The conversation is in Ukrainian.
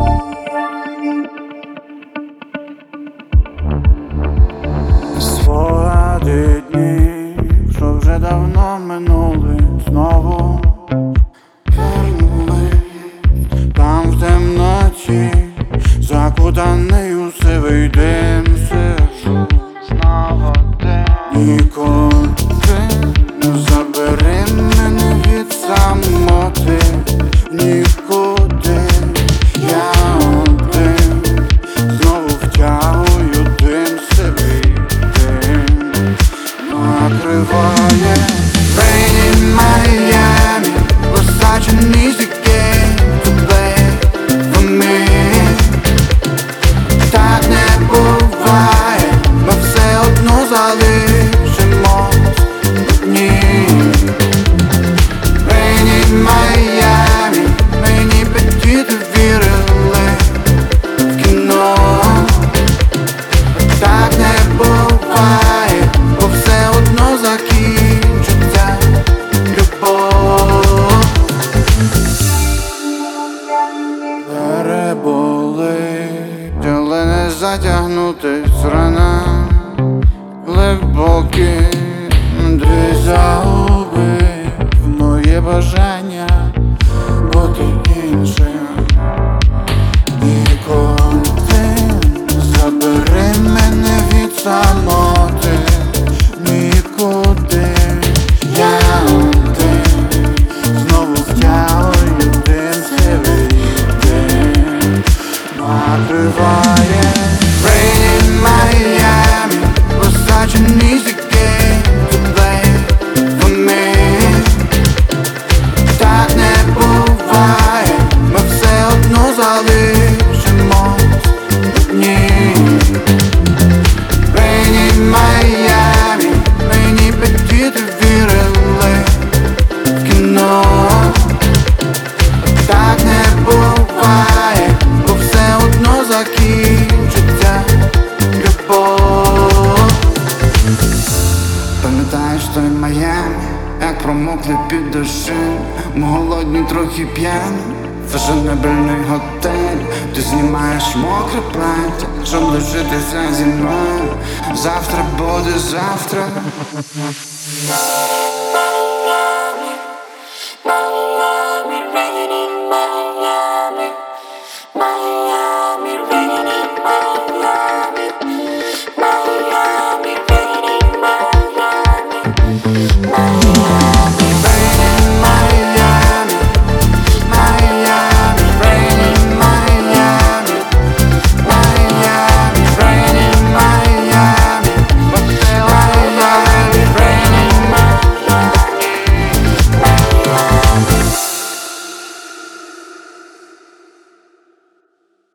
Спогади дні, що вже давно минули, знову вернули. Там в темноті, закутаний у сивий дим, сижу знову ти. Нікуди не забери мене від самоти, нікуди. Я один знову втягую дим, сивий дим накриває. Rain in Miami, Versace music game to play for me. Так не буває, ми все одно залишимось одні. Rain in Miami, мені діти вірили в кіно. Так не буває, бо все одно закінчиться любов. Переболить, але не затягнутись рана. Глибокі дві загубив моє бажання бути іншим. Нікуди не забери мене від самоти, нікуди. Я один знову втягую дим, сивий дим накриває. Rain in Miami, Versace music game to play for me. Так не буває, ми все одно залишимось одні. Rain in Miami, мені діти вірили в кіно. Так не буває, бо все одно закінчиться любов. Пам'ятаєш той Майами, як промокли під дощем. Ми голодні, трохи п'яні, фешенебельний готель. Ти знімаєш мокре плаття, щоб лишитися зі мною. Завтра буде завтра.